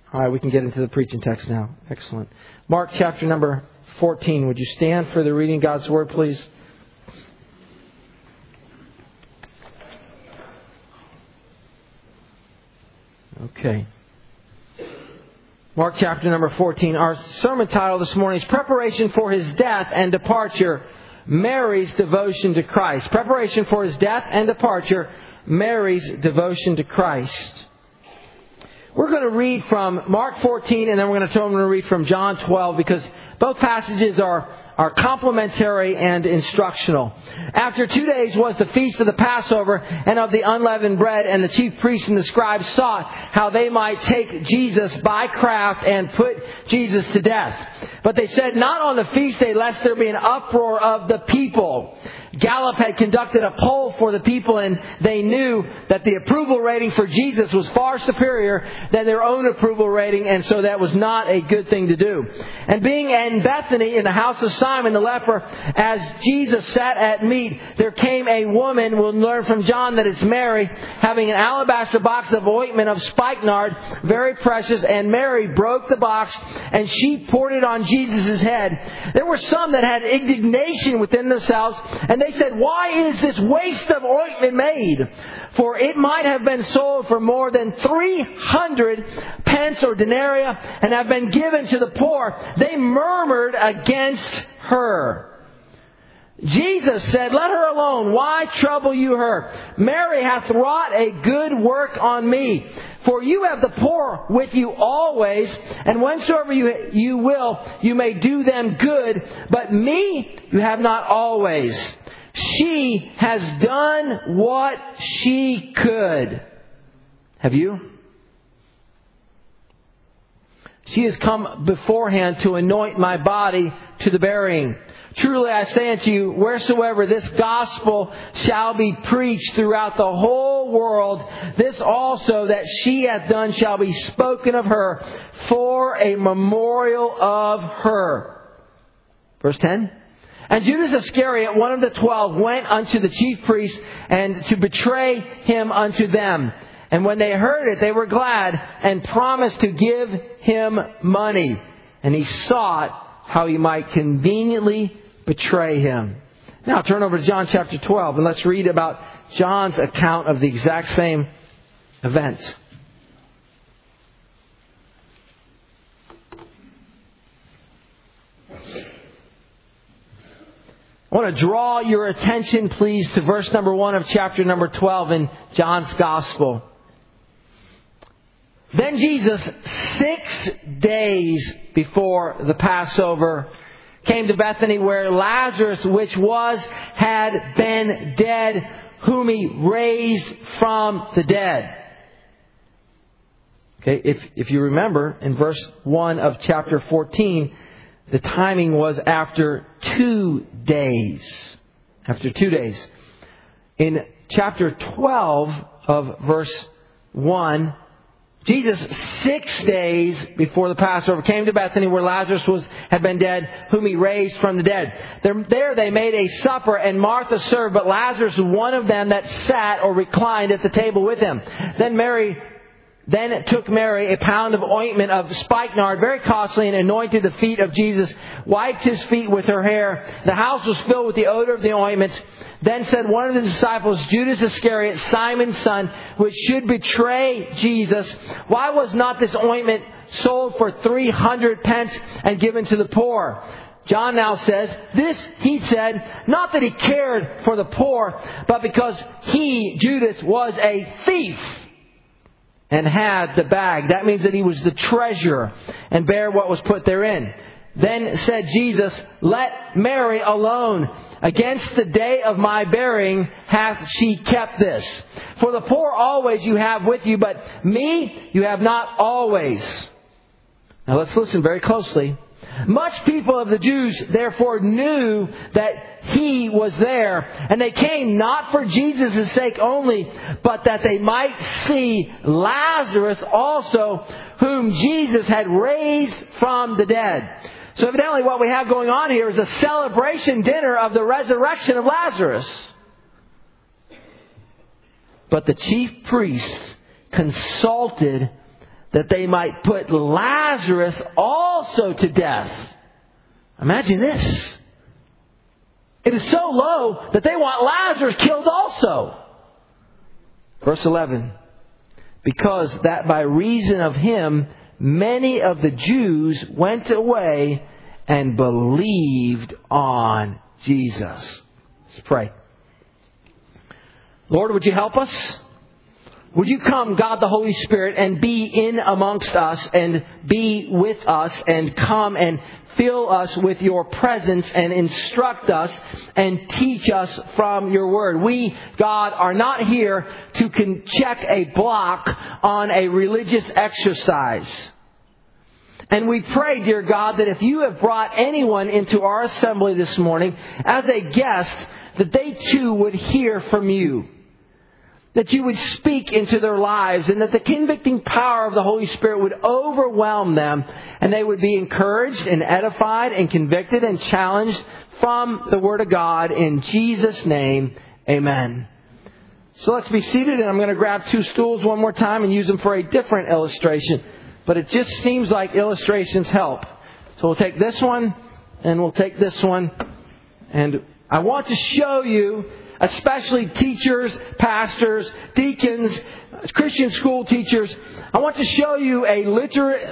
All right, we can get into the preaching text now. Excellent. Mark chapter number 14. Would you stand for the reading of God's Word, please? Okay. Mark chapter number 14. Our sermon title this morning is Preparation for His Death and Departure, Mary's Devotion to Christ. Preparation for His Death and Departure, Mary's Devotion to Christ. We're going to read from Mark 14 and then we're going to read from John 12 because both passages are complementary and instructional. After 2 days was the feast of the Passover and of the unleavened bread, and the chief priests and the scribes sought how they might take Jesus by craft and put Jesus to death. But they said, not on the feast day, lest there be an uproar of the people. Gallup had conducted a poll for the people, and they knew that the approval rating for Jesus was far superior than their own approval rating, and so that was not a good thing to do. And being in Bethany in the house of Simon the leper, as Jesus sat at meat, there came a woman, we'll learn from John that it's Mary, having an alabaster box of ointment of spikenard, very precious, and Mary broke the box, and she poured it on Jesus' head. There were some that had indignation within themselves, and they said, why is this waste of ointment made? For it might have been sold for more than 300 pence or denarii and have been given to the poor. They murmured against her. Jesus said, let her alone. Why trouble you her? Mary hath wrought a good work on me. For you have the poor with you always, and whensoever you will, you may do them good. But me you have not always. She has done what she could. Have you? She has come beforehand to anoint my body to the burying. Truly I say unto you, wheresoever this gospel shall be preached throughout the whole world, this also that she hath done shall be spoken of her for a memorial of her. Verse 10. And Judas Iscariot, one of the 12, went unto the chief priests and to betray him unto them. And when they heard it, they were glad and promised to give him money. And he sought how he might conveniently betray him. Now turn over to John chapter 12 and let's read about John's account of the exact same event. I want to draw your attention, please, to verse number 1 of chapter number 12 in John's Gospel. Then Jesus, 6 days before the Passover, came to Bethany where Lazarus, which had been dead, whom he raised from the dead. Okay, if you remember, in verse 1 of chapter 14, the timing was after 2 days. After 2 days. In chapter 12 of verse 1, Jesus, 6 days before the Passover, came to Bethany where Lazarus had been dead, whom he raised from the dead. There they made a supper, and Martha served, but Lazarus was one of them that sat or reclined at the table with him. Then took Mary a pound of ointment of spikenard, very costly, and anointed the feet of Jesus, wiped his feet with her hair. The house was filled with the odor of the ointment. Then said one of the disciples, Judas Iscariot, Simon's son, which should betray Jesus, why was not this ointment sold for 300 pence and given to the poor? John now says, this he said, not that he cared for the poor, but because he, Judas, was a thief and had the bag. That means that he was the treasurer and bare what was put therein. Then said Jesus, let Mary alone. Against the day of my burying hath she kept this. For the poor always you have with you, but me you have not always. Now let's listen very closely. Much people of the Jews therefore knew that he was there, and they came not for Jesus' sake only, but that they might see Lazarus also, whom Jesus had raised from the dead. So evidently what we have going on here is a celebration dinner of the resurrection of Lazarus. But the chief priests consulted that they might put Lazarus also to death. Imagine this. It is so low that they want Lazarus killed also. Verse 11. Because that by reason of him, many of the Jews went away and believed on Jesus. Let's pray. Lord, would you help us? Would you come, God the Holy Spirit, and be in amongst us and be with us and come and fill us with your presence and instruct us and teach us from your word. We, God, are not here to check a block on a religious exercise. And we pray, dear God, that if you have brought anyone into our assembly this morning as a guest, that they too would hear from you. That you would speak into their lives and that the convicting power of the Holy Spirit would overwhelm them and they would be encouraged and edified and convicted and challenged from the Word of God. In Jesus' name, amen. So let's be seated, and I'm going to grab 2 stools one more time and use them for a different illustration. But it just seems like illustrations help. So we'll take this one and we'll take this one. And I want to show you, especially teachers, pastors, deacons, Christian school teachers, I want to show you a literary,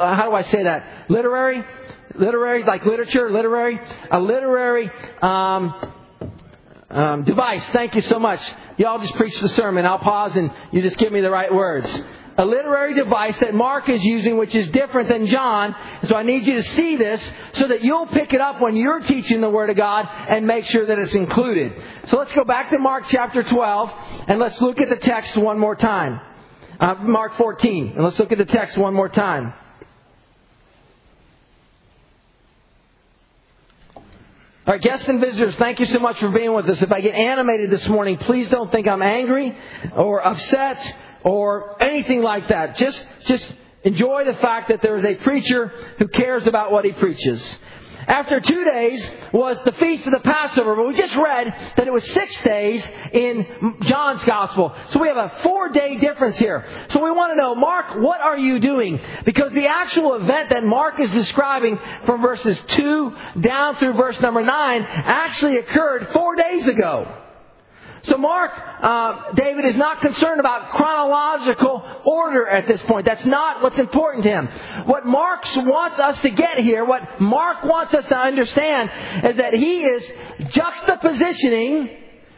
device. Thank you so much. Y'all just preach the sermon. I'll pause and you just give me the right words. A literary device that Mark is using, which is different than John. So I need you to see this so that you'll pick it up when you're teaching the Word of God and make sure that it's included. So let's go back to Mark chapter 12 and let's look at the text one more time. Mark 14. And let's look at the text one more time. All right, guests and visitors, thank you so much for being with us. If I get animated this morning, please don't think I'm angry or upset or anything like that. Just enjoy the fact that there is a preacher who cares about what he preaches. After 2 days was the feast of the Passover, but we just read that it was 6 days in John's Gospel. So we have a 4-day difference here. So we want to know, Mark, what are you doing? Because the actual event that Mark is describing from verses 2 down through verse number 9 actually occurred 4 days ago. So Mark, David is not concerned about chronological order at this point. That's not what's important to him. What Mark wants us to get here, what Mark wants us to understand, is that he is juxtapositioning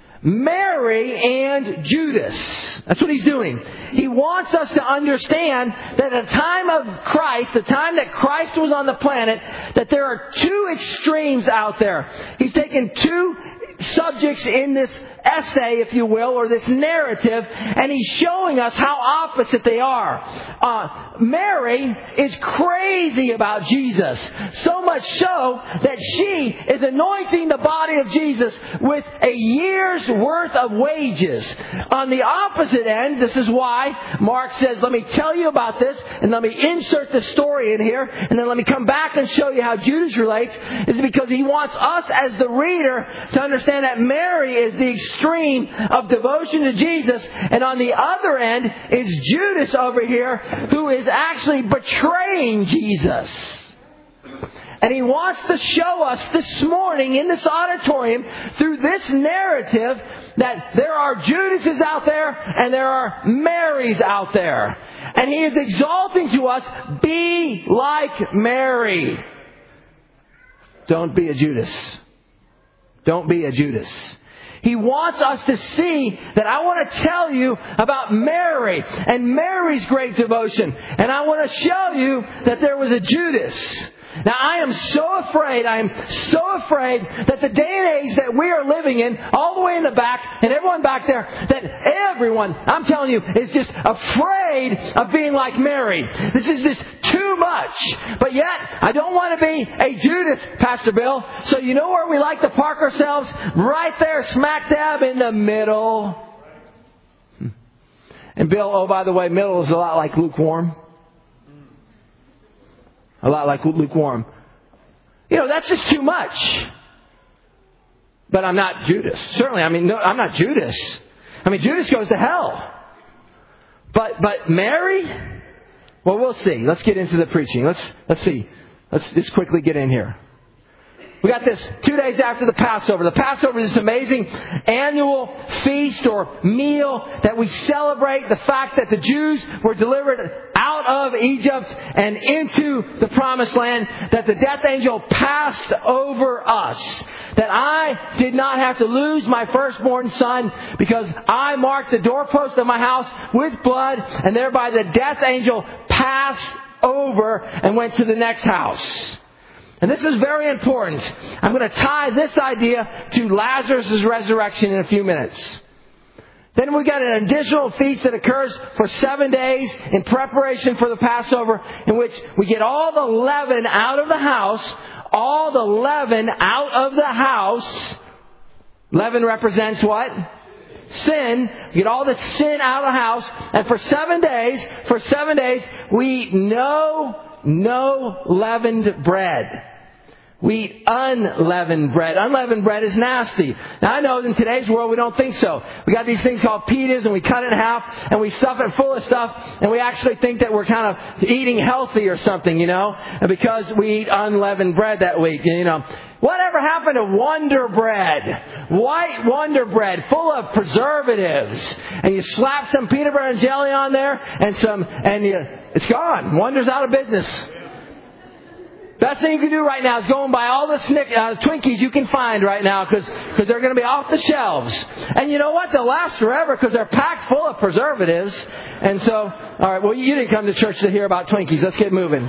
Mary and Judas. That's what he's doing. He wants us to understand that at the time of Christ, the time that Christ was on the planet, that there are 2 extremes out there. He's taken 2 subjects in this essay, if you will, or this narrative, and he's showing us how opposite they are. Mary is crazy about Jesus, so much so that she is anointing the body of Jesus with a year's worth of wages. On the opposite end, this is why Mark says, let me tell you about this, and let me insert the story in here, and then let me come back and show you how Judas relates, is because he wants us as the reader to understand that Mary is the extreme of devotion to Jesus, and on the other end is Judas over here, who is actually betraying Jesus. And he wants to show us this morning in this auditorium, through this narrative, that there are Judases out there and there are Marys out there. And he is exalting to us, be like Mary. Don't be a Judas. Don't be a Judas. He wants us to see that I want to tell you about Mary and Mary's great devotion. And I want to show you that there was a Judas. Now, I am so afraid that the day and age that we are living in, all the way in the back and everyone back there, that everyone, I'm telling you, is just afraid of being like Mary. This is just too much. But yet, I don't want to be a Judas, Pastor Bill. So you know where we like to park ourselves? Right there, smack dab in the middle. And Bill, oh, by the way, middle is a lot like lukewarm. A lot like lukewarm. You know, that's just too much. But I'm not Judas. Certainly, no, I'm not Judas. Judas goes to hell. But Mary? Well, we'll see. Let's get into the preaching. Let's see. Let's just quickly get in here. We got this 2 days after the Passover. The Passover is this amazing annual feast or meal that we celebrate the fact that the Jews were delivered out of Egypt and into the Promised Land, that the death angel passed over us, that I did not have to lose my firstborn son because I marked the doorpost of my house with blood, and thereby the death angel passed over and went to the next house. And this is very important. I'm going to tie this idea to Lazarus' resurrection in a few minutes. Then we got an additional feast that occurs for 7 days in preparation for the Passover, in which we get all the leaven out of the house. All the leaven out of the house. Leaven represents what? Sin. We get all the sin out of the house. And for 7 days, we eat no leavened bread. We eat unleavened bread. Unleavened bread is nasty. Now, I know in today's world we don't think so. We got these things called pitas, and we cut it in half, and we stuff it full of stuff, and we actually think that we're kind of eating healthy or something, and because we eat unleavened bread that week, Whatever happened to Wonder Bread? White Wonder Bread, full of preservatives. And you slap some peanut butter and jelly on there, it's gone. Wonder's out of business. Best thing you can do right now is go and buy all the Twinkies you can find right now, because they're going to be off the shelves. And you know what? They'll last forever because they're packed full of preservatives. And so, all right, well, you didn't come to church to hear about Twinkies. Let's get moving.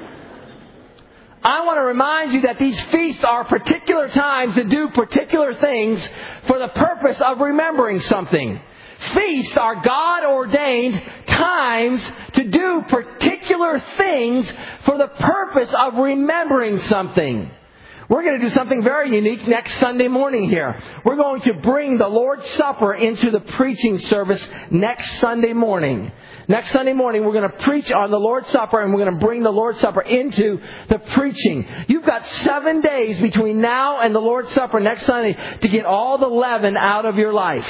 I want to remind you that these feasts are particular times to do particular things for the purpose of remembering something. Feasts are God-ordained times to do particular things for the purpose of remembering something. We're going to do something very unique next Sunday morning here. We're going to bring the Lord's Supper into the preaching service next Sunday morning. Next Sunday morning, we're going to preach on the Lord's Supper, and we're going to bring the Lord's Supper into the preaching. You've got 7 days between now and the Lord's Supper next Sunday to get all the leaven out of your life.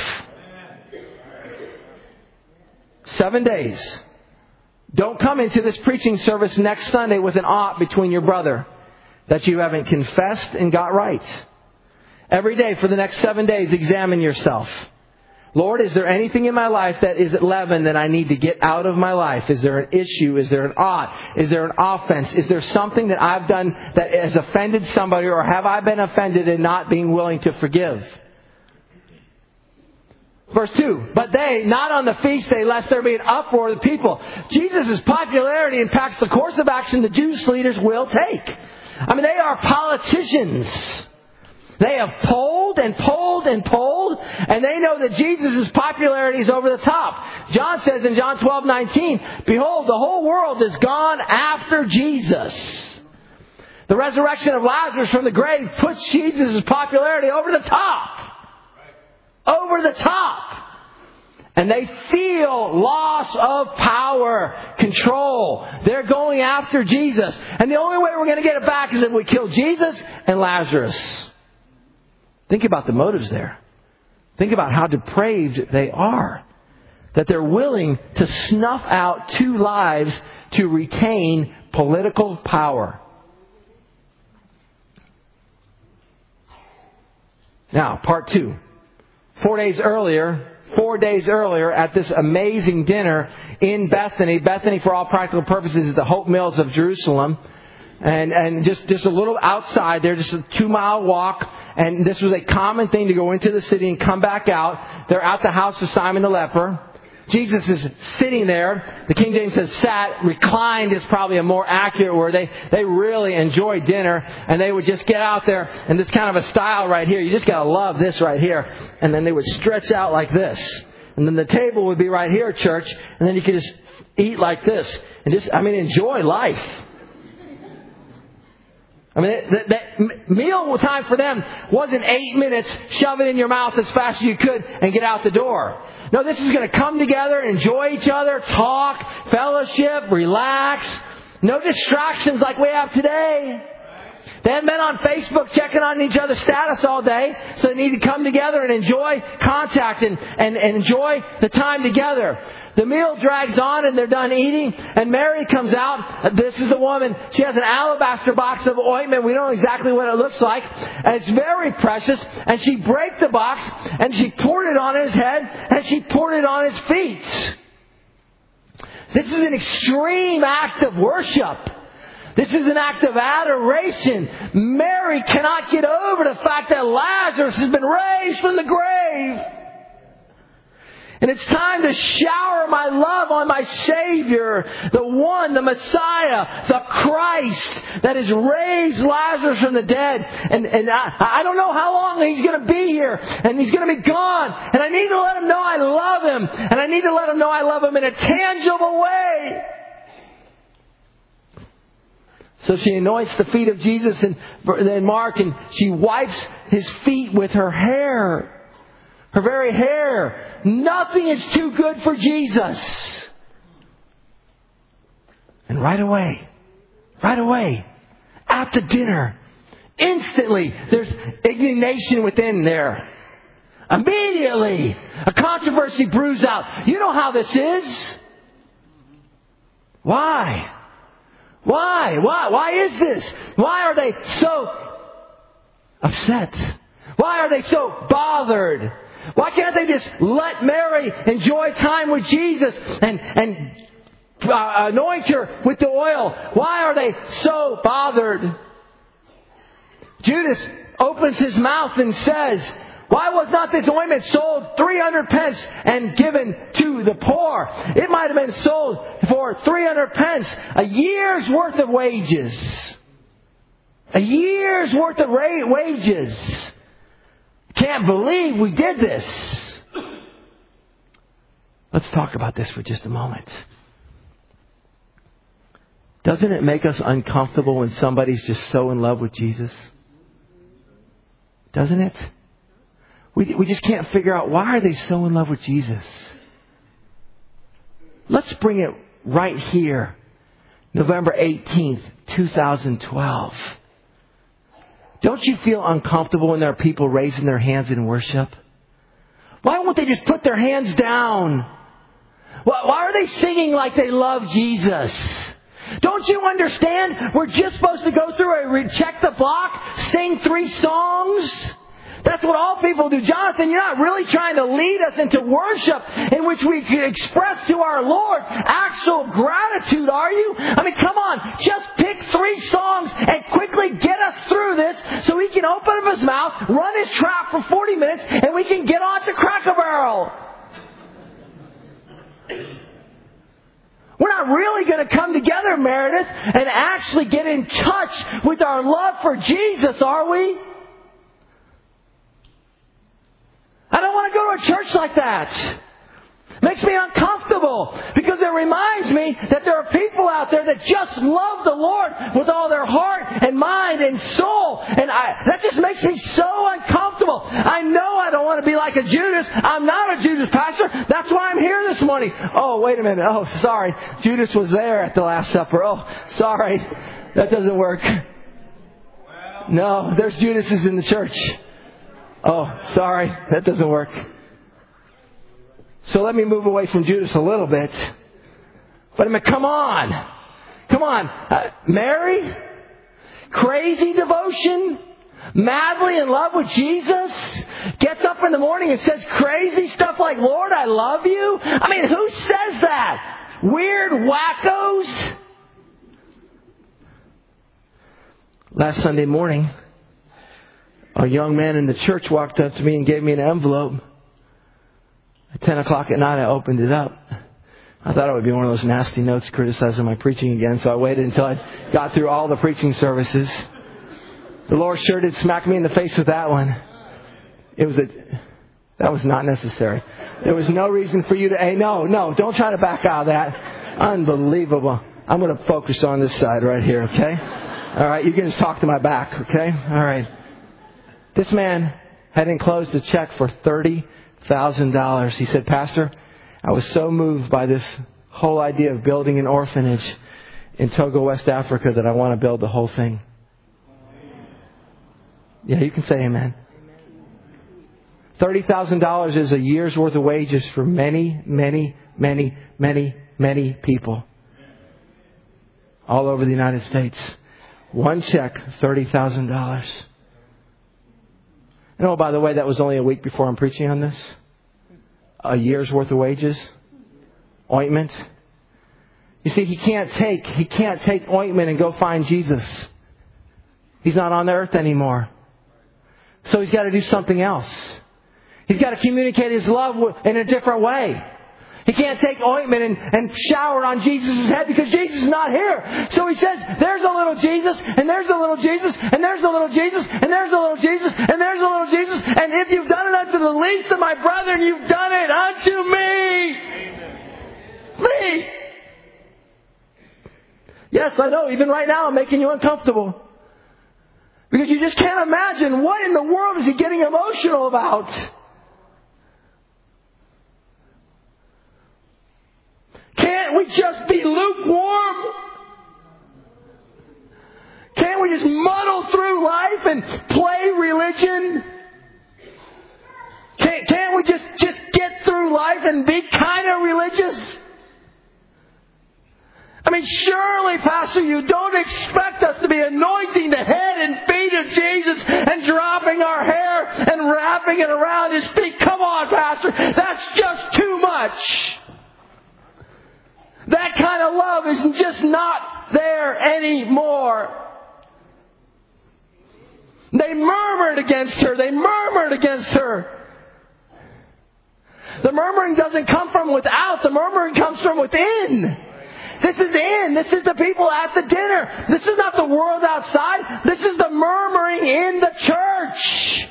7 days. Don't come into this preaching service next Sunday with an ought between your brother that you haven't confessed and got right. Every day for the next 7 days, examine yourself. Lord, is there anything in my life that is leaven that I need to get out of my life? Is there an issue? Is there an ought? Is there an offense? Is there something that I've done that has offended somebody, or have I been offended in not being willing to forgive? Verse 2, but they, not on the feast day, lest there be an uproar of the people. Jesus' popularity impacts the course of action the Jewish leaders will take. They are politicians. They have polled and polled and polled, and they know that Jesus' popularity is over the top. John says in John 12:19, behold, the whole world is gone after Jesus. The resurrection of Lazarus from the grave puts Jesus' popularity over the top. Over the top. And they feel loss of power, control. They're going after Jesus. And the only way we're going to get it back is if we kill Jesus and Lazarus. Think about the motives there. Think about how depraved they are. That they're willing to snuff out 2 lives to retain political power. Now, part 2. 4 days earlier at this amazing dinner in Bethany. Bethany, for all practical purposes, is the Hope Mills of Jerusalem. And just a little outside there, just a 2-mile walk. And this was a common thing to go into the city and come back out. They're at the house of Simon the leper. Jesus is sitting there. The King James says sat. Reclined is probably a more accurate word. They really enjoyed dinner, and they would just get out there in this kind of a style right here. You just got to love this right here. And then they would stretch out like this. And then the table would be right here, church. And then you could just eat like this. And enjoy life. That meal time for them wasn't 8 minutes, shove it in your mouth as fast as you could and get out the door. No, this is going to come together, enjoy each other, talk, fellowship, relax. No distractions like we have today. They haven't been on Facebook checking on each other's status all day, so they need to come together and enjoy contact and enjoy the time together. The meal drags on and they're done eating. And Mary comes out. This is the woman. She has an alabaster box of ointment. We don't know exactly what it looks like. And it's very precious. And she broke the box and she poured it on his head and she poured it on his feet. This is an extreme act of worship. This is an act of adoration. Mary cannot get over the fact that Lazarus has been raised from the grave. And it's time to shower my love on my Savior, the one, the Messiah, the Christ that has raised Lazarus from the dead. And I don't know how long he's going to be here. And he's going to be gone. And I need to let him know I love him. And I need to let him know I love him in a tangible way. So she anoints the feet of Jesus in Mark, and she wipes his feet with her hair. Her very hair. Nothing is too good for Jesus. And right away, at the dinner, instantly, there's indignation within there. Immediately, a controversy brews out. You know how this is. Why? Why is this? Why are they so upset? Why are they so bothered? Why can't they just let Mary enjoy time with Jesus and anoint her with the oil? Why are they so bothered? Judas opens his mouth and says, why was not this ointment sold 300 pence and given to the poor? It might have been sold for 300 pence, a year's worth of wages. A year's worth of wages. Can't believe we did this. Let's talk about this for just a moment. Doesn't it make us uncomfortable when somebody's just so in love with Jesus? Doesn't it? We just can't figure out, why are they so in love with Jesus? Let's bring it right here. November 18th, 2012. Don't you feel uncomfortable when there are people raising their hands in worship? Why won't they just put their hands down? Why are they singing like they love Jesus? Don't you understand? We're just supposed to go through a check the block, sing 3 songs. That's what all people do. Jonathan, you're not really trying to lead us into worship in which we express to our Lord actual gratitude, are you? I mean, come on. Just pick 3 songs and quickly get us through this so he can open up his mouth, run his trap for 40 minutes, and we can get on to Cracker Barrel. We're not really going to come together, Meredith, and actually get in touch with our love for Jesus, are we? I don't want to go to a church like that. It makes me uncomfortable because it reminds me that there are people out there that just love the Lord with all their heart and mind and soul. And that just makes me so uncomfortable. I know I don't want to be like a Judas. I'm not a Judas, Pastor. That's why I'm here this morning. Oh, wait a minute. Oh, sorry. Judas was there at the Last Supper. Oh, sorry. That doesn't work. No, there's Judases in the church. Oh, sorry. That doesn't work. So let me move away from Judas a little bit. But I mean, come on. Come on. Mary? Crazy devotion? Madly in love with Jesus? Gets up in the morning and says crazy stuff like, Lord, I love you? I mean, who says that? Weird wackos? Last Sunday morning, a young man in the church walked up to me and gave me an envelope. At 10 o'clock at night, I opened it up. I thought it would be one of those nasty notes criticizing my preaching again, so I waited until I got through all the preaching services. The Lord sure did smack me in the face with that one. That was not necessary. There was no reason for you to, hey, no, don't try to back out of that. Unbelievable. I'm going to focus on this side right here, okay? All right, you can just talk to my back, okay? All right. This man had enclosed a check for $30,000. He said, Pastor, I was so moved by this whole idea of building an orphanage in Togo, West Africa, that I want to build the whole thing. Yeah, you can say amen. $30,000 is a year's worth of wages for many, many, many, many, many people all over the United States. One check, $30,000. And oh, by the way, that was only a week before I'm preaching on this. A year's worth of wages. Ointment. You see, he can't take ointment and go find Jesus. He's not on the earth anymore. So he's got to do something else. He's got to communicate his love in a different way. He can't take ointment and shower on Jesus' head because Jesus is not here. So he says, there's a little Jesus, and there's a little Jesus, and there's a little Jesus, and there's a little Jesus, and there's a little Jesus. And if you've done it unto the least of my brethren, you've done it unto me. Me. Yes, I know. Even right now I'm making you uncomfortable. Because you just can't imagine what in the world is he getting emotional about. Can't we just be lukewarm? Can't we just muddle through life and play religion? Can't we just get through life and be kind of religious? I mean, surely, Pastor, you don't expect us to be anointing the head and feet of Jesus and dropping our hair and wrapping it around His feet. Come on, Pastor. That's just too much. That kind of love is just not there anymore. They murmured against her. They murmured against her. The murmuring doesn't come from without. The murmuring comes from within. This is in. This is the people at the dinner. This is not the world outside. This is the murmuring in the church.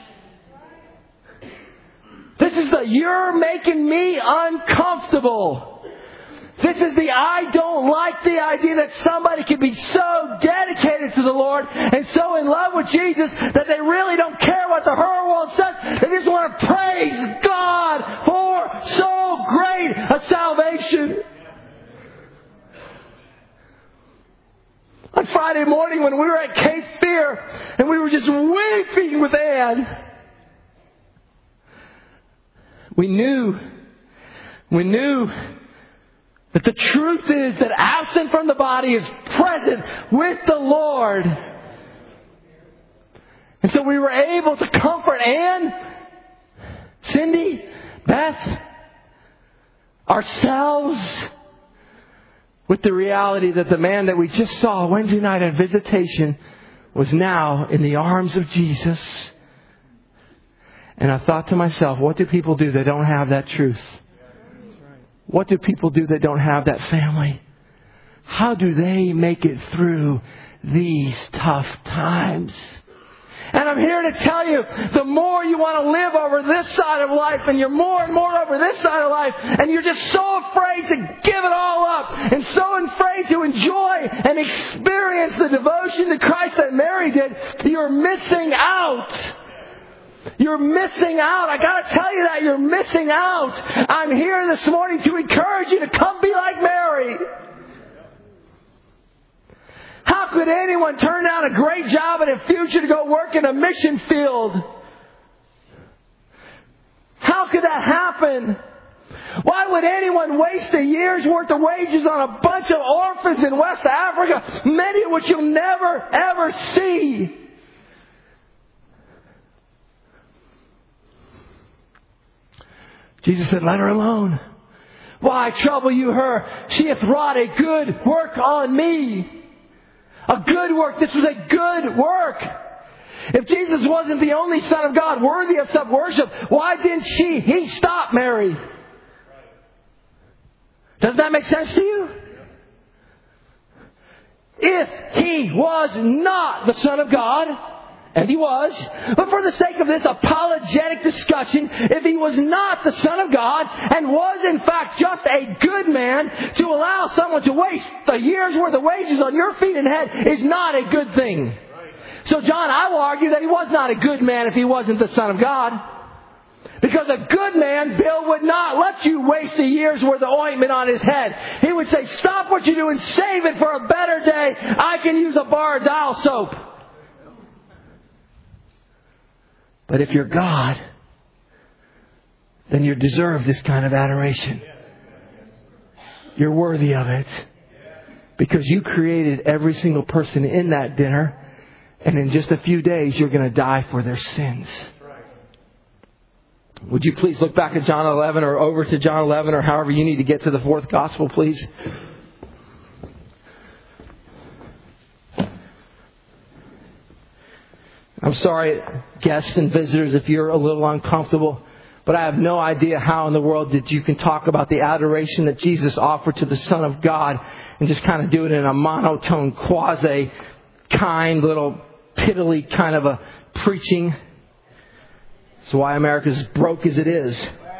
This is the you're making me uncomfortable. This is the I don't like the idea that somebody can be so dedicated to the Lord and so in love with Jesus that they really don't care what the whole world says. They just want to praise God for so great a salvation. On Friday morning when we were at Cape Fear and we were just weeping with Ann, we knew that the truth is that absent from the body is present with the Lord. And so we were able to comfort Ann, Cindy, Beth, ourselves with the reality that the man that we just saw Wednesday night at visitation was now in the arms of Jesus. And I thought to myself, what do people do that don't have that truth? What do people do that don't have that family? How do they make it through these tough times? And I'm here to tell you, the more you want to live over this side of life, and you're more and more over this side of life, and you're just so afraid to give it all up, and so afraid to enjoy and experience the devotion to Christ that Mary did, you're missing out. You're missing out. I got to tell you that you're missing out. I'm here this morning to encourage you to come be like Mary. How could anyone turn down a great job in the future to go work in a mission field? How could that happen? Why would anyone waste a year's worth of wages on a bunch of orphans in West Africa, many of which you'll never, ever see? Jesus said, let her alone. Why trouble you her? She hath wrought a good work on me. A good work. This was a good work. If Jesus wasn't the only Son of God worthy of such worship, why didn't he stop Mary? Does that make sense to you? If he was not the Son of God, and he was, but for the sake of this apologetic discussion, if he was not the Son of God and was in fact just a good man, to allow someone to waste a year's worth of wages on your feet and head is not a good thing. So John, I will argue that he was not a good man if he wasn't the Son of God. Because a good man, Bill, would not let you waste a year's worth of ointment on his head. He would say, stop what you're doing, save it for a better day. I can use a bar of dial soap. But if you're God, then you deserve this kind of adoration. You're worthy of it. Because you created every single person in that dinner. And in just a few days, you're going to die for their sins. Would you please look back at John 11 or over to John 11 or however you need to get to the fourth gospel, please? I'm sorry, guests and visitors, if you're a little uncomfortable. But I have no idea how in the world that you can talk about the adoration that Jesus offered to the Son of God and just kind of do it in a monotone, quasi-kind, little piddly kind of a preaching. That's why America's as broke as it is.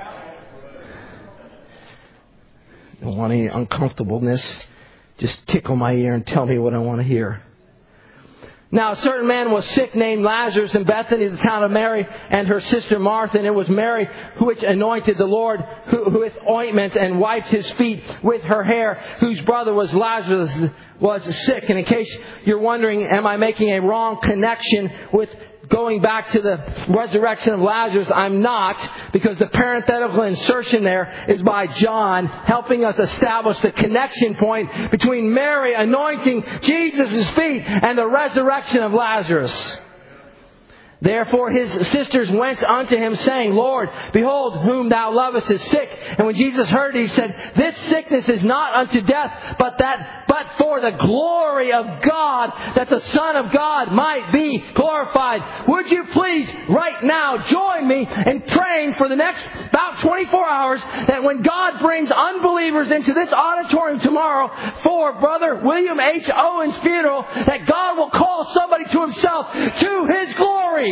I don't want any uncomfortableness. Just tickle my ear and tell me what I want to hear. Now, a certain man was sick named Lazarus in Bethany, the town of Mary, and her sister Martha. And it was Mary which anointed the Lord with ointment and wiped his feet with her hair, whose brother was Lazarus was sick. And in case you're wondering, am I making a wrong connection with going back to the resurrection of Lazarus? I'm not, because the parenthetical insertion there is by John, helping us establish the connection point between Mary anointing Jesus' feet and the resurrection of Lazarus. Therefore his sisters went unto him, saying, Lord, behold, whom thou lovest is sick. And when Jesus heard it, he said, This sickness is not unto death, but for the glory of God, that the Son of God might be glorified. Would you please right now join me in praying for the next about 24 hours that when God brings unbelievers into this auditorium tomorrow for Brother William H. Owen's funeral, that God will call somebody to himself to his glory.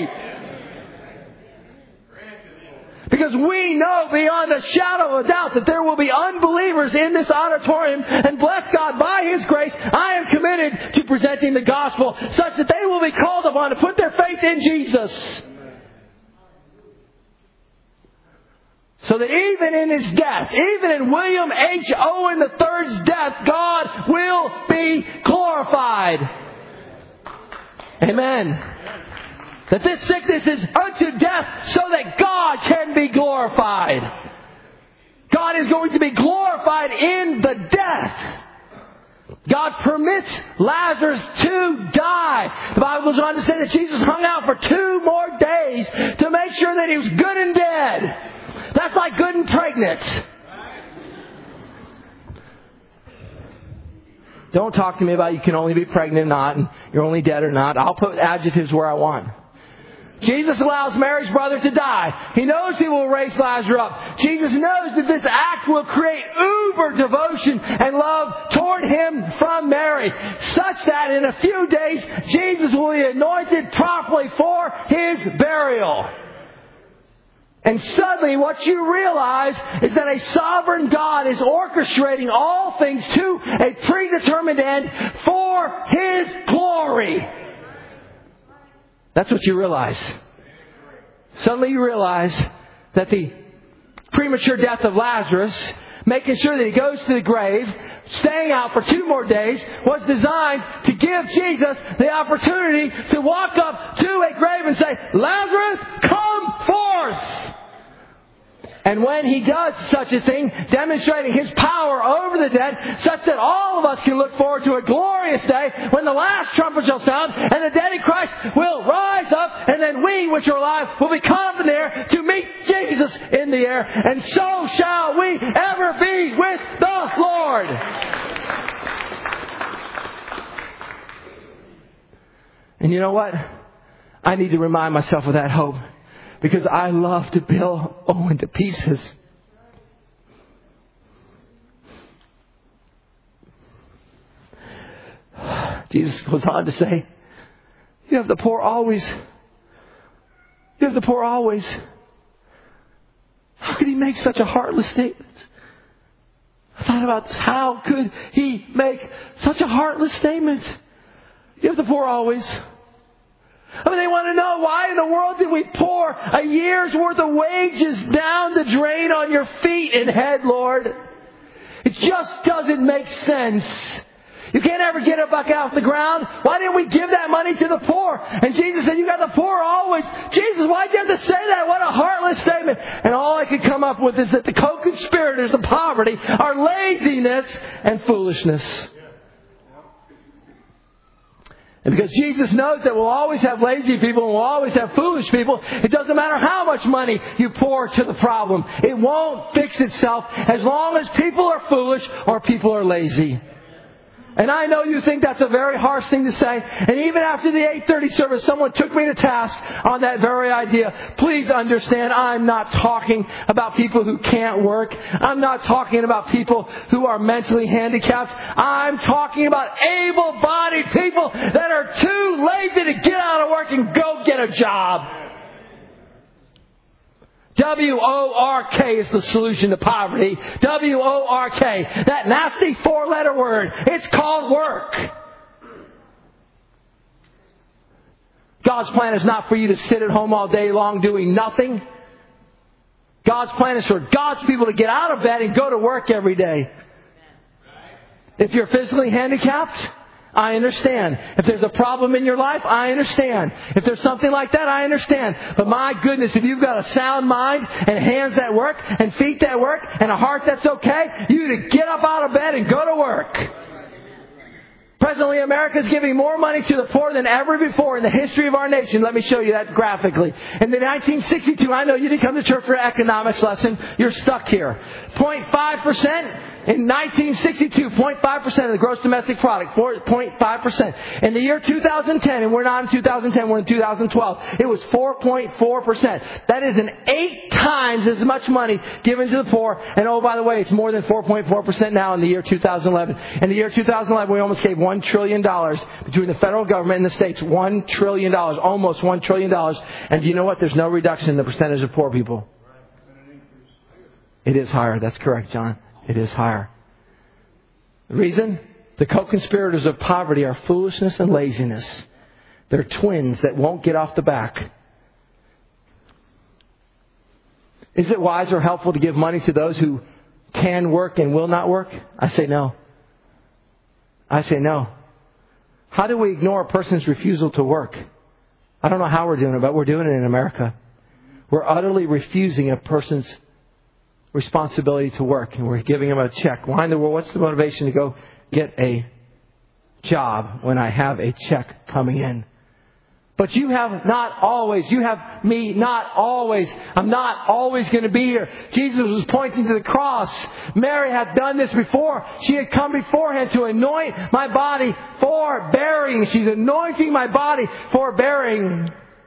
Because we know beyond a shadow of a doubt that there will be unbelievers in this auditorium. And bless God, by His grace, I am committed to presenting the gospel such that they will be called upon to put their faith in Jesus. So that even in his death, even in William H. Owen III's death, God will be glorified. Amen. That this sickness is unto death so that God can be glorified. God is going to be glorified in the death. God permits Lazarus to die. The Bible goes on to say that Jesus hung out for 2 more days to make sure that he was good and dead. That's like good and pregnant. Don't talk to me about you can only be pregnant or not, and you're only dead or not. I'll put adjectives where I want. Jesus allows Mary's brother to die. He knows he will raise Lazarus up. Jesus knows that this act will create uber devotion and love toward him from Mary, such that in a few days, Jesus will be anointed properly for his burial. And suddenly what you realize is that a sovereign God is orchestrating all things to a predetermined end for His glory. That's what you realize. Suddenly you realize that the premature death of Lazarus, making sure that he goes to the grave, staying out for 2 more days, was designed to give Jesus the opportunity to walk up to a grave and say, Lazarus, come forth! And when he does such a thing, demonstrating his power over the dead, such that all of us can look forward to a glorious day when the last trumpet shall sound and the dead in Christ will rise up, and then we which are alive will be caught up in the air to meet Jesus in the air, and so shall we ever be with the Lord. And you know what? I need to remind myself of that hope. Because I love to build Owen to pieces. Jesus goes on to say, you have the poor always. You have the poor always. How could he make such a heartless statement? I thought about this. How could he make such a heartless statement? You have the poor always. I mean, they want to know, why in the world did we pour a year's worth of wages down the drain on your feet and head, Lord? It just doesn't make sense. You can't ever get it back off the ground. Why didn't we give that money to the poor? And Jesus said, you got the poor always. Jesus, why'd you have to say that? What a heartless statement. And all I could come up with is that the co-conspirators of poverty are laziness and foolishness. And because Jesus knows that we'll always have lazy people and we'll always have foolish people, it doesn't matter how much money you pour to the problem. It won't fix itself as long as people are foolish or people are lazy. And I know you think that's a very harsh thing to say. And even after the 8:30 service, someone took me to task on that very idea. Please understand, I'm not talking about people who can't work. I'm not talking about people who are mentally handicapped. I'm talking about able-bodied people that are too lazy to get out of work and go get a job. W-O-R-K is the solution to poverty. W-O-R-K. That nasty 4-letter word. It's called work. God's plan is not for you to sit at home all day long doing nothing. God's plan is for God's people to get out of bed and go to work every day. If you're physically handicapped, I understand. If there's a problem in your life, I understand. If there's something like that, I understand. But my goodness, if you've got a sound mind and hands that work and feet that work and a heart that's okay, you to get up out of bed and go to work. Presently, America is giving more money to the poor than ever before in the history of our nation. Let me show you that graphically. In the 1962, I know you didn't come to church for an economics lesson. You're stuck here. 0.5%. In 1962, 0.5% of the gross domestic product, 0.5%. In the year 2010, and we're not in 2010, we're in 2012, it was 4.4%. That is 8 times as much money given to the poor. And oh, by the way, it's more than 4.4% now in the year 2011. In the year 2011, we almost gave $1 trillion between the federal government and the states. $1 trillion, almost $1 trillion. And do you know what? There's no reduction in the percentage of poor people. It is higher. That's correct, John. It is higher. The reason? The co-conspirators of poverty are foolishness and laziness. They're twins that won't get off the back. Is it wise or helpful to give money to those who can work and will not work? I say no. I say no. How do we ignore a person's refusal to work? I don't know how we're doing it, but we're doing it in America. We're utterly refusing a person's responsibility to work, and we're giving them a check. Why in the world? What's the motivation to go get a job when I have a check coming in? But you have not always. You have me not always. I'm not always going to be here. Jesus was pointing to the cross. Mary had done this before. She had come beforehand to anoint my body for burying. She's anointing my body for burying.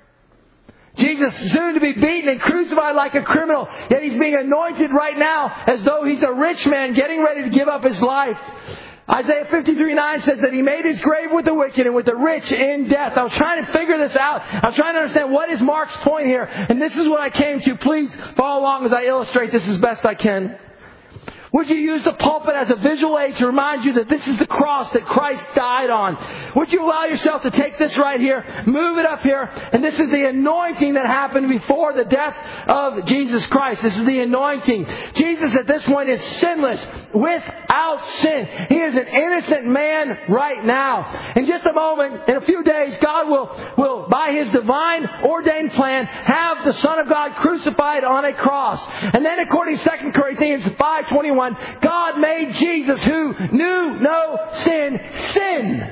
Jesus is soon to be beaten and crucified like a criminal. Yet He's being anointed right now as though He's a rich man getting ready to give up His life. Isaiah 53:9 says that He made His grave with the wicked and with the rich in death. I was trying to figure this out. I'm trying to understand what is Mark's point here. And this is what I came to. Please follow along as I illustrate this as best I can. Would you use the pulpit as a visual aid to remind you that this is the cross that Christ died on? Would you allow yourself to take this right here, move it up here, and this is the anointing that happened before the death of Jesus Christ. This is the anointing. Jesus at this point is sinless, without sin. He is an innocent man right now. In just a moment, in a few days, God will by His divine ordained plan, have the Son of God crucified on a cross. And then according to 2 Corinthians 5:21, God made Jesus, who knew no sin, sin.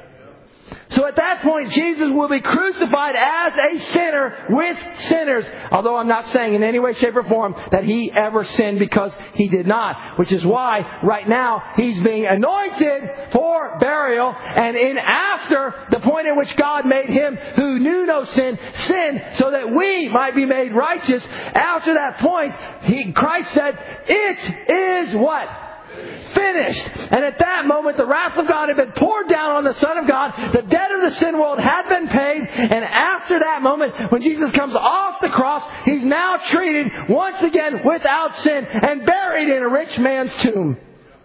So at that point, Jesus will be crucified as a sinner with sinners. Although I'm not saying in any way, shape, or form that He ever sinned, because He did not. Which is why right now He's being anointed for burial. And in after the point at which God made Him who knew no sin, sin, so that we might be made righteous. After that point, Christ said, "It is" what? Finished. And at that moment, the wrath of God had been poured down on the Son of God. The debt of the sin world had been paid. And after that moment, when Jesus comes off the cross, He's now treated once again without sin and buried in a rich man's tomb.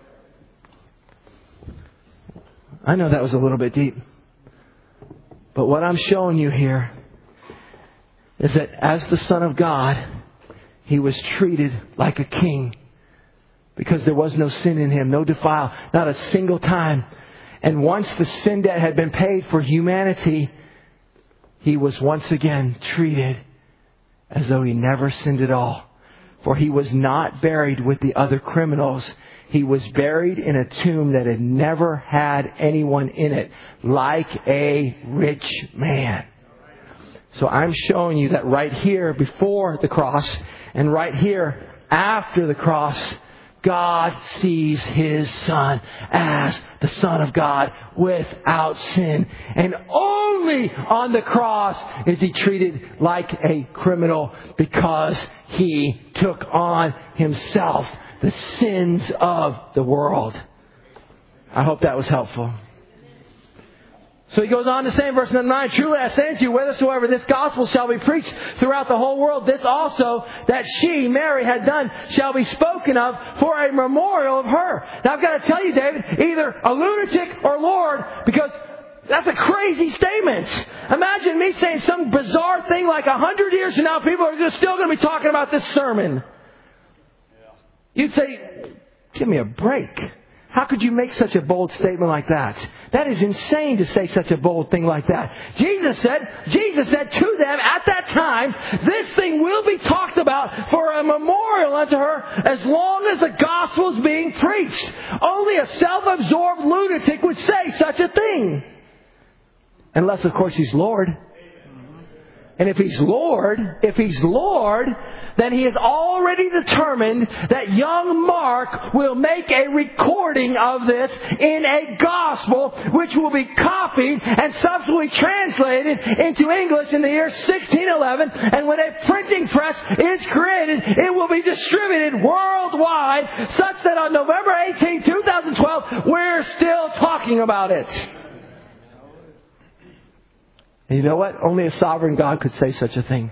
I know that was a little bit deep. But what I'm showing you here is that as the Son of God, He was treated like a king. Because there was no sin in Him, no defile, not a single time. And once the sin debt had been paid for humanity, He was once again treated as though He never sinned at all. For He was not buried with the other criminals. He was buried in a tomb that had never had anyone in it, like a rich man. So I'm showing you that right here before the cross and right here after the cross, God sees His Son as the Son of God without sin. And only on the cross is He treated like a criminal, because He took on Himself the sins of the world. I hope that was helpful. So he goes on to say in verse 9, truly I say unto you, whithersoever this gospel shall be preached throughout the whole world, this also that she, Mary, had done shall be spoken of for a memorial of her. Now I've got to tell you, David, either a lunatic or Lord, because that's a crazy statement. Imagine me saying some bizarre thing like 100 years from now, people are just still going to be talking about this sermon. You'd say, give me a break. How could you make such a bold statement like that? That is insane to say such a bold thing like that. Jesus said to them at that time, this thing will be talked about for a memorial unto her as long as the gospel is being preached. Only a self-absorbed lunatic would say such a thing. Unless, of course, He's Lord. And if He's Lord, then He has already determined that young Mark will make a recording of this in a gospel which will be copied and subsequently translated into English in the year 1611. And when a printing press is created, it will be distributed worldwide, such that on November 18, 2012, we're still talking about it. And you know what? Only a sovereign God could say such a thing.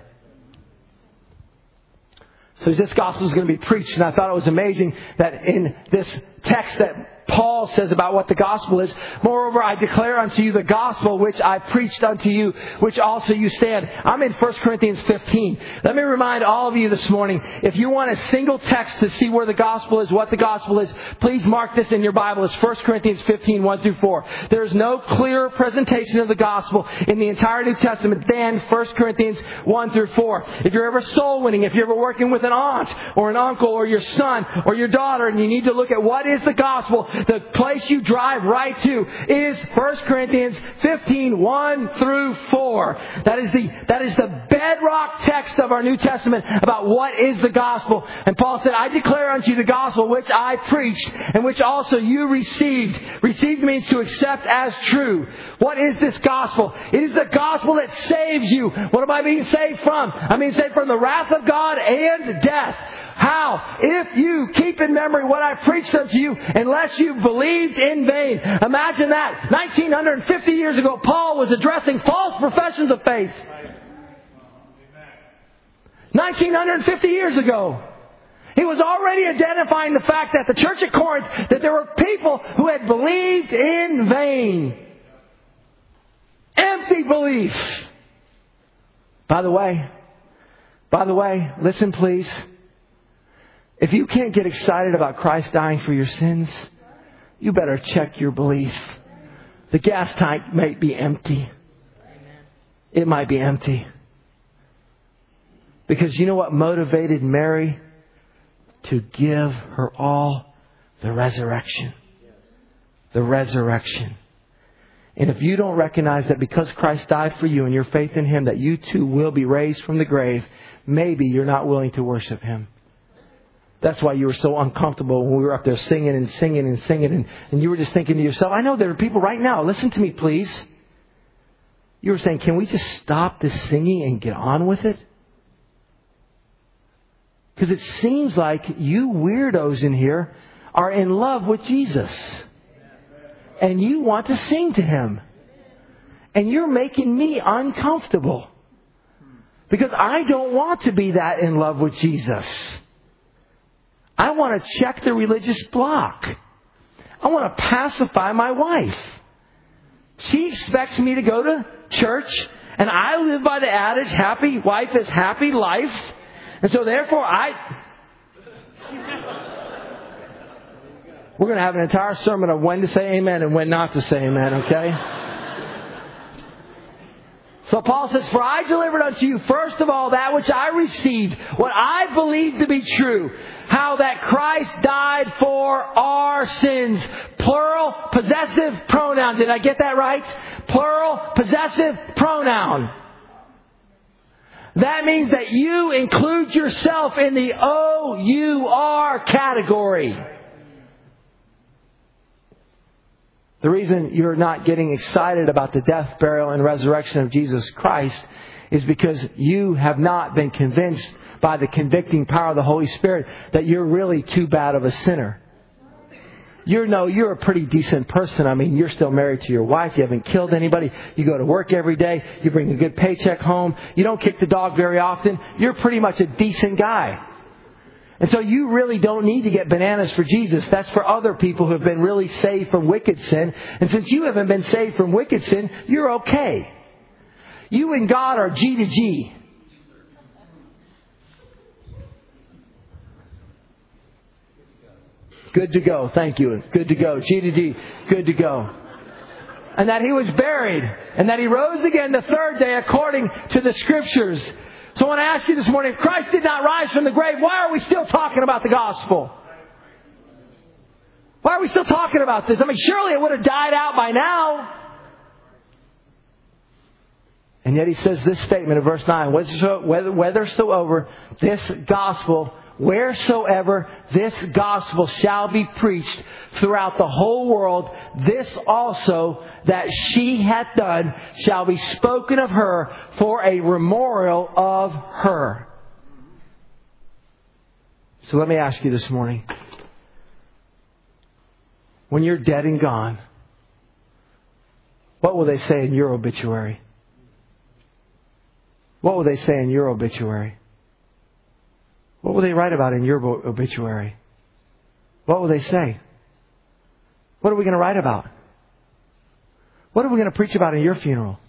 So this gospel is going to be preached, and I thought it was amazing that in this text that Paul says about what the gospel is, moreover, I declare unto you the gospel which I preached unto you, which also you stand. I'm in 1 Corinthians 15. Let me remind all of you this morning, if you want a single text to see where the gospel is, what the gospel is, please mark this in your Bible. It's 1 Corinthians 15, 1 through 4. There is no clearer presentation of the gospel in the entire New Testament than 1 Corinthians 1 through 4. If you're ever soul winning, if you're ever working with an aunt or an uncle or your son or your daughter, and you need to look at what is the gospel, the place you drive right to is 1 Corinthians 15, 1 through 4. That is the bedrock text of our New Testament about what is the gospel. And Paul said, I declare unto you the gospel which I preached and which also you received. Received means to accept as true. What is this gospel? It is the gospel that saves you. What am I being saved from? I'm being saved from the wrath of God and death. How? If you keep in memory what I preached unto you, unless you believed in vain. Imagine that. 1950 years ago, Paul was addressing false professions of faith. 1950 years ago. He was already identifying the fact that the church at Corinth, that there were people who had believed in vain. Empty belief. By the way, listen please. If you can't get excited about Christ dying for your sins, you better check your belief. The gas tank might be empty. It might be empty. Because you know what motivated Mary to give her all? The resurrection. The resurrection. And if you don't recognize that because Christ died for you and your faith in Him, that you too will be raised from the grave, maybe you're not willing to worship Him. That's why you were so uncomfortable when we were up there singing. And you were just thinking to yourself, I know there are people right now, listen to me please. You were saying, can we just stop this singing and get on with it? Because it seems like you weirdos in here are in love with Jesus. And you want to sing to Him. And you're making me uncomfortable. Because I don't want to be that in love with Jesus. I want to check the religious block. I want to pacify my wife. She expects me to go to church, and I live by the adage, happy wife is happy life. And so therefore We're going to have an entire sermon of when to say amen and when not to say amen, okay? So Paul says, for I delivered unto you first of all that which I received, what I believe to be true, how that Christ died for our sins. Plural, possessive pronoun. Did I get that right? Plural, possessive pronoun. That means that you include yourself in the O-U-R category. The reason you're not getting excited about the death, burial, and resurrection of Jesus Christ is because you have not been convinced by the convicting power of the Holy Spirit that you're really too bad of a sinner. You're a pretty decent person. I mean, you're still married to your wife. You haven't killed anybody. You go to work every day. You bring a good paycheck home. You don't kick the dog very often. You're pretty much a decent guy. And so you really don't need to get bananas for Jesus. That's for other people who have been really saved from wicked sin. And since you haven't been saved from wicked sin, you're okay. You and God are G to G. Good to go. Thank you. Good to go. G to G. Good to go. And that He was buried. And that He rose again the third day according to the Scriptures. So I want to ask you this morning, if Christ did not rise from the grave, why are we still talking about the gospel? Why are we still talking about this? I mean, surely it would have died out by now. And yet He says this statement in verse 9, wheresoever this gospel shall be preached throughout the whole world, this also that she hath done shall be spoken of her for a memorial of her. So let me ask you this morning. When you're dead and gone, what will they say in your obituary? What will they say in your obituary? What will they write about in your obituary? What will they say? What are we going to write about? What are we going to preach about in your funeral?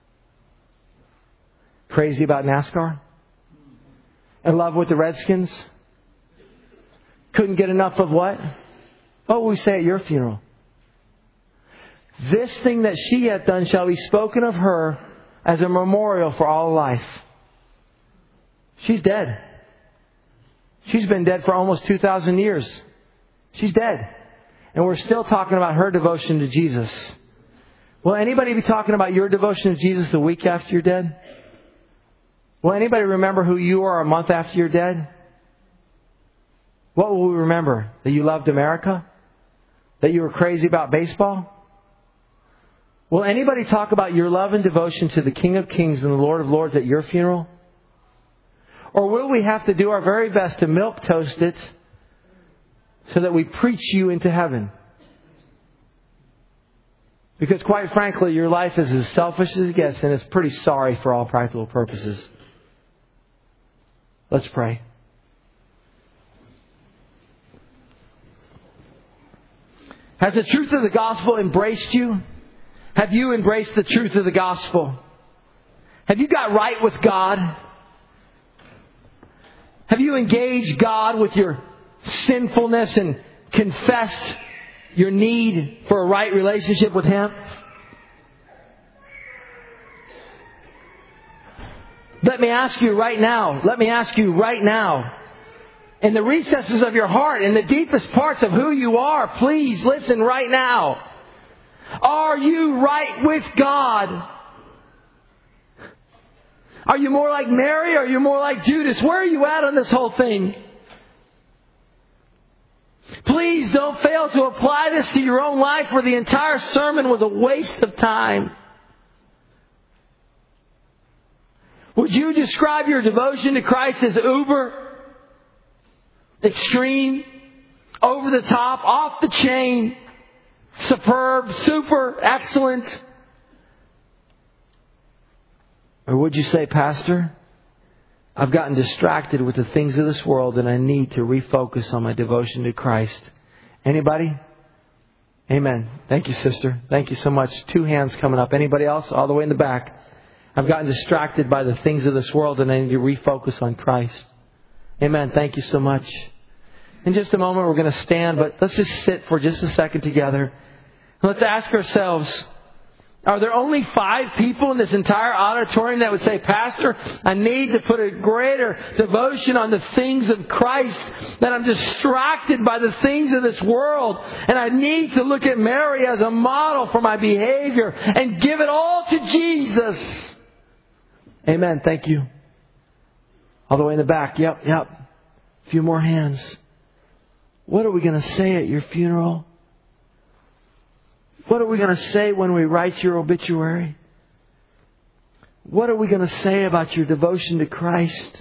Crazy about NASCAR? In love with the Redskins? Couldn't get enough of what? What will we say at your funeral? This thing that she hath done shall be spoken of her as a memorial for all life. She's dead. She's been dead for almost 2,000 years. She's dead. And we're still talking about her devotion to Jesus. Will anybody be talking about your devotion to Jesus the week after you're dead? Will anybody remember who you are a month after you're dead? What will we remember? That you loved America? That you were crazy about baseball? Will anybody talk about your love and devotion to the King of Kings and the Lord of Lords at your funeral? Or will we have to do our very best to milquetoast it so that we preach you into heaven? Because quite frankly, your life is as selfish as it gets, and it's pretty sorry for all practical purposes. Let's pray. Has the truth of the gospel embraced you? Have you embraced the truth of the gospel? Have you got right with God? Have you engaged God with your sinfulness and confessed your need for a right relationship with Him? Let me ask you right now, in the recesses of your heart, in the deepest parts of who you are, please listen right now. Are you right with God? Are you more like Mary or are you more like Judas? Where are you at on this whole thing? Please don't fail to apply this to your own life, where the entire sermon was a waste of time. Would you describe your devotion to Christ as uber, extreme, over the top, off the chain, superb, super, excellent? Or would you say, Pastor, I've gotten distracted with the things of this world and I need to refocus on my devotion to Christ? Anybody? Amen. Thank you, sister. Thank you so much. 2 hands coming up. Anybody else? All the way in the back. I've gotten distracted by the things of this world and I need to refocus on Christ. Amen. Thank you so much. In just a moment, we're going to stand, but let's just sit for just a second together. Let's ask ourselves, are there only 5 people in this entire auditorium that would say, Pastor, I need to put a greater devotion on the things of Christ, that I'm distracted by the things of this world, and I need to look at Mary as a model for my behavior and give it all to Jesus? Amen. Thank you. All the way in the back. Yep. A few more hands. What are we going to say at your funeral? What are we going to say when we write your obituary? What are we going to say about your devotion to Christ?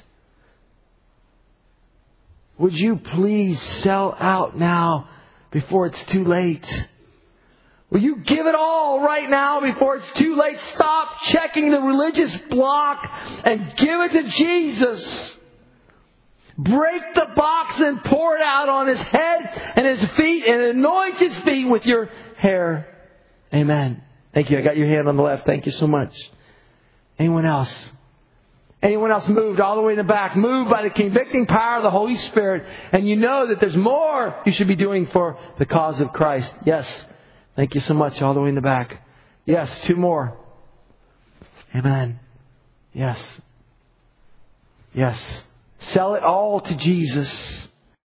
Would you please sell out now before it's too late? Will you give it all right now before it's too late? Stop checking the religious block and give it to Jesus. Break the box and pour it out on His head and His feet and anoint His feet with your hair. Amen. Thank you. I got your hand on the left. Thank you so much. Anyone else? Anyone else moved all the way in the back? Moved by the convicting power of the Holy Spirit. And you know that there's more you should be doing for the cause of Christ. Yes. Thank you so much. All the way in the back. Yes. 2 more. Amen. Yes. Sell it all to Jesus.